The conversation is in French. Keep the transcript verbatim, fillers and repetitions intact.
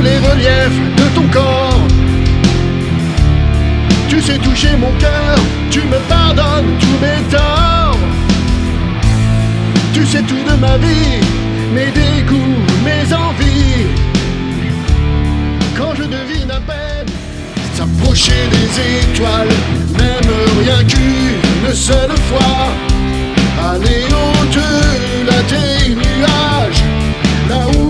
les reliefs de ton corps. Tu sais toucher mon cœur, tu me pardonnes tous mes torts. Tu sais tout de ma vie, mes dégoûts, mes envies. Quand je devine à peine s'approcher des étoiles, même rien qu'une seule fois, aller au-delà des nuages, là où